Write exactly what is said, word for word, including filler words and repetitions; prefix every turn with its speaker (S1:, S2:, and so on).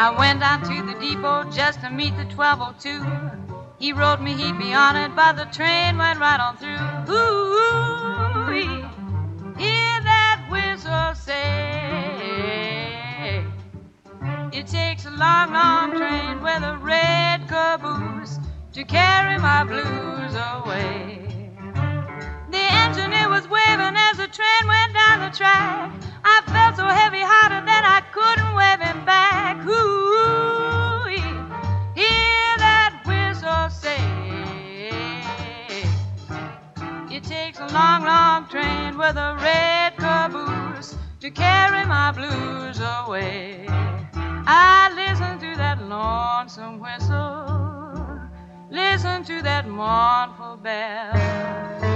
S1: I went down to the depot just to meet the twelve oh two. He wrote me he'd be on it, but the train went right on through. Ooh, hear that whistle say. It takes a long, long train with a red caboose to carry my blues away. The engineer was waving as the train went down the track. I felt so heavy-hearted that I couldn't wave him back. Ooh, hear that whistle say. It takes a long, long train with a red caboose to carry my blues away. I listen to that lonesome whistle, listen to that mournful bell.